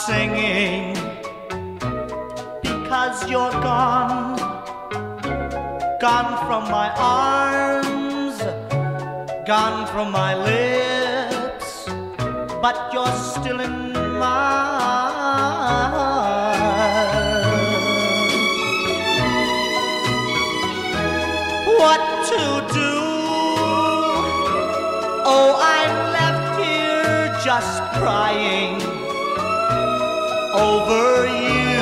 singing because you're gone, gone from my arms, gone from my lips, but you're still in my heart. What to do? Oh, I'm left here just crying over you.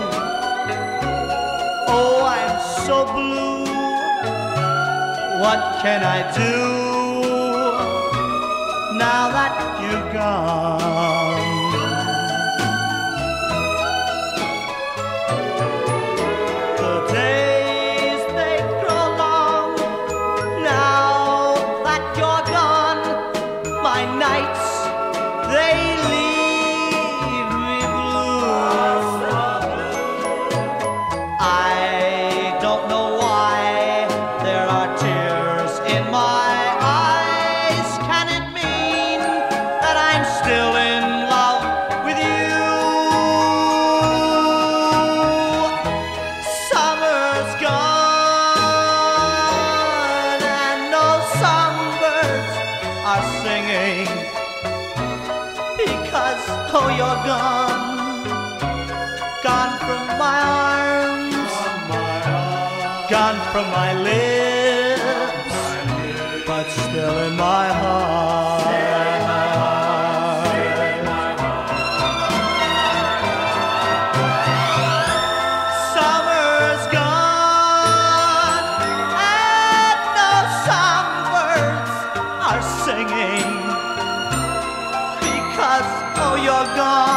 Oh, I'm so blue. What can I do now that you've gone? The days, they grow long now that you're gone. My nights, they leave me blue. I don't know why there are tears in my eyes. Can it mean that I'm still in love with you? Summer's gone and no songbirds are singing because, oh, you're gone, gone from my arms, gone from my lips, but still in my heart. Summer's gone and no songbirds are singing because, oh, you're gone.